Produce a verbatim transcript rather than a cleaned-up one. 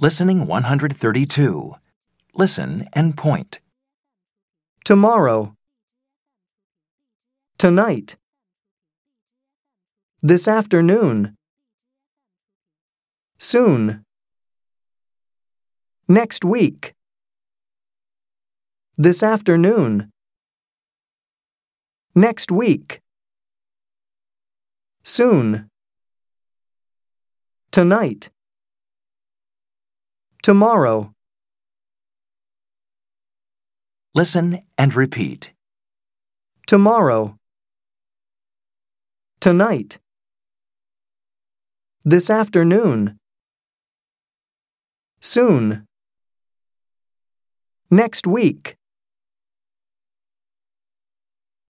Listening one hundred thirty-two. Listen and point. Tomorrow. Tonight. This afternoon. Soon. Next week. This afternoon. Next week. Soon. Tonight. Tomorrow. Listen and repeat. Tomorrow. Tonight. This afternoon. Soon. Next week.